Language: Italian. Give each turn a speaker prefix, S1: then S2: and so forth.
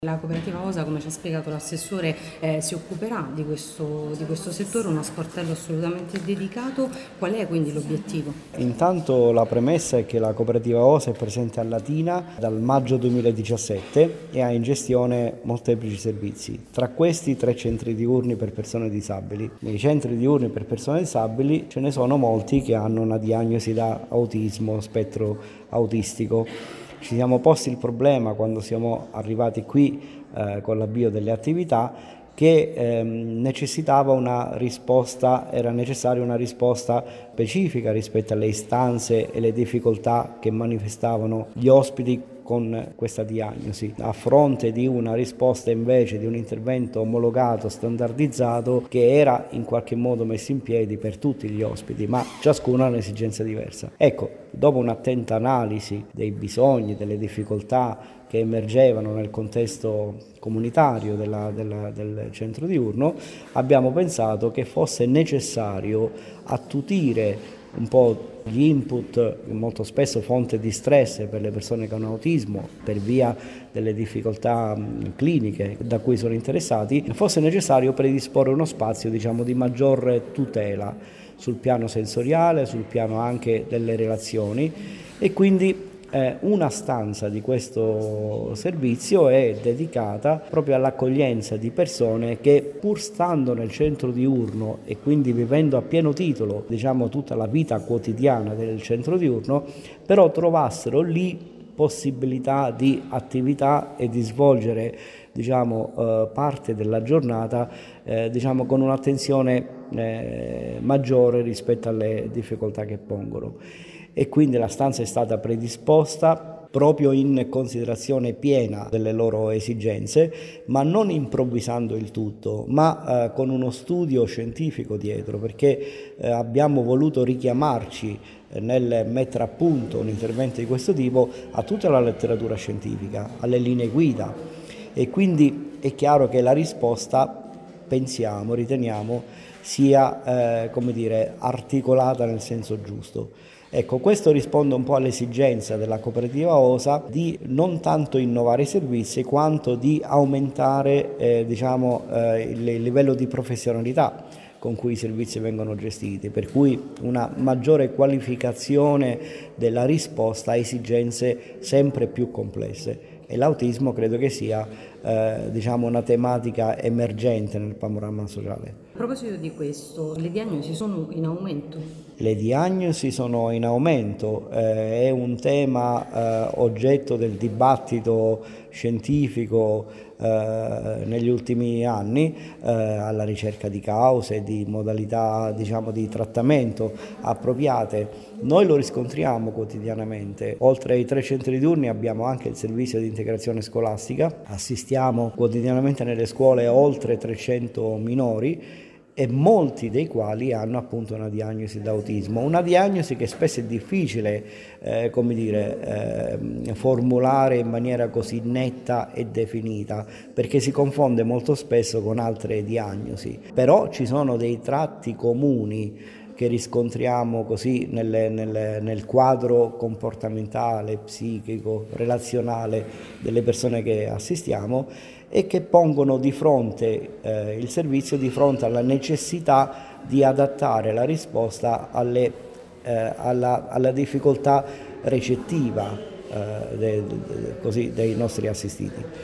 S1: La cooperativa OSA, come ci ha spiegato l'assessore, si occuperà di questo settore, uno sportello assolutamente dedicato. Qual è quindi l'obiettivo?
S2: Intanto la premessa è che la cooperativa OSA è presente a Latina dal maggio 2017 e ha in gestione molteplici servizi. Tra questi 3 centri diurni per persone disabili. Nei centri diurni per persone disabili ce ne sono molti che hanno una diagnosi da autismo, spettro autistico. Ci siamo posti il problema quando siamo arrivati qui con l'avvio delle attività che necessitava una risposta, era necessaria una risposta specifica rispetto alle istanze e le difficoltà che manifestavano gli ospiti con questa diagnosi, a fronte di una risposta invece di un intervento omologato, standardizzato, che era in qualche modo messo in piedi per tutti gli ospiti, ma ciascuno ha un'esigenza diversa. Ecco, dopo un'attenta analisi dei bisogni, delle difficoltà che emergevano nel contesto comunitario del centro diurno, abbiamo pensato che fosse necessario attutire un po' gli input, molto spesso fonte di stress per le persone con autismo per via delle difficoltà cliniche da cui sono interessati, fosse necessario predisporre uno spazio, diciamo, di maggior tutela sul piano sensoriale, sul piano anche delle relazioni, e quindi una stanza di questo servizio è dedicata proprio all'accoglienza di persone che, pur stando nel centro diurno e quindi vivendo a pieno titolo, diciamo, tutta la vita quotidiana del centro diurno, però trovassero lì possibilità di attività e di svolgere, diciamo, parte della giornata, diciamo, con un'attenzione maggiore rispetto alle difficoltà che pongono. E quindi la stanza è stata predisposta proprio in considerazione piena delle loro esigenze, ma non improvvisando il tutto, ma con uno studio scientifico dietro, perché abbiamo voluto richiamarci nel mettere a punto un intervento di questo tipo a tutta la letteratura scientifica, alle linee guida, e quindi è chiaro che la risposta, riteniamo, sia articolata nel senso giusto. Ecco, questo risponde un po' all'esigenza della cooperativa OSA di non tanto innovare i servizi quanto di aumentare il livello di professionalità con cui i servizi vengono gestiti, per cui una maggiore qualificazione della risposta a esigenze sempre più complesse. E l'autismo credo che sia una tematica emergente nel panorama sociale.
S1: A proposito di questo, le diagnosi sono in aumento?
S2: Le diagnosi sono in aumento, è un tema oggetto del dibattito scientifico negli ultimi anni, alla ricerca di cause, di modalità, diciamo, di trattamento appropriate. Noi lo riscontriamo quotidianamente. Oltre ai 3 centri diurni abbiamo anche il servizio di integrazione scolastica, assistiamo quotidianamente nelle scuole a oltre 300 minori, e molti dei quali hanno appunto una diagnosi d'autismo, una diagnosi che spesso è difficile formulare in maniera così netta e definita, perché si confonde molto spesso con altre diagnosi, però ci sono dei tratti comuni che riscontriamo così nel quadro comportamentale, psichico, relazionale delle persone che assistiamo, e che pongono di fronte il servizio di fronte alla necessità di adattare la risposta alla difficoltà recettiva dei nostri assistiti.